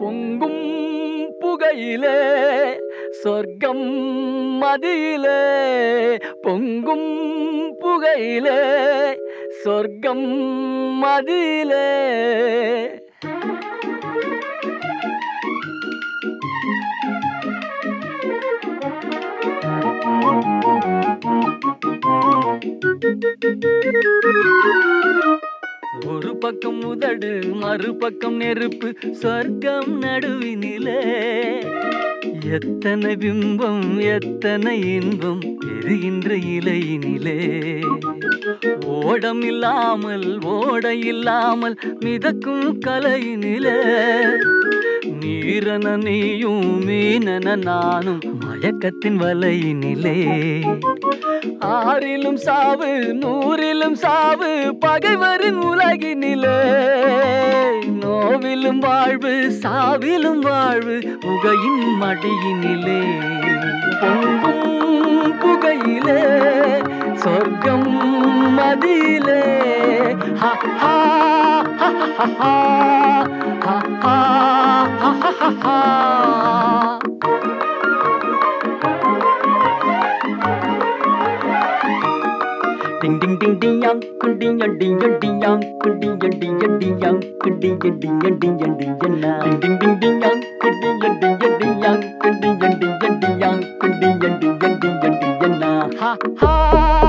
பொங்கும் புகையிலே சொர்க்கம் மதியிலே பொங்கும் புகையிலே சொர்க்கம் மதியிலே. ஒரு பக்கம் உதடு மறுபக்கம் நெருப்பு சொர்க்கம் நடுவினிலே. எத்தனை பிம்பம் எத்தனை இன்பம் எரிகின்ற இலையினிலே. ஓடம் இல்லாமல் ஓடை இல்லாமல் மிதக்கும் கலையினிலே. நீரன நீயும் மீனன நானும் மயக்கத்தின் வலையினிலே. ஆறிலும் சாவு நூறிலும் சாவு பகைவரின் உலகினிலே. நோவிலும் வாழ்வு சாவிலும் வாழ்வு புகையின் மடியினிலே. பொங்கும் புகையிலே சொர்க்கம் மதியிலே. ஹா ஹா ஹா ஹா ஹா ஹா ஹா ஹா. Ding ding ding ding yang, ding yang ding yang ding yang, ding yang ding yang ding yang, ding yang ding yang ding yang ding yang na. Ding ding ding ding yang, ding yang ding yang ding yang, ding yang ding yang ding yang, ding yang ding yang ding yang ding yang na. Ha ha.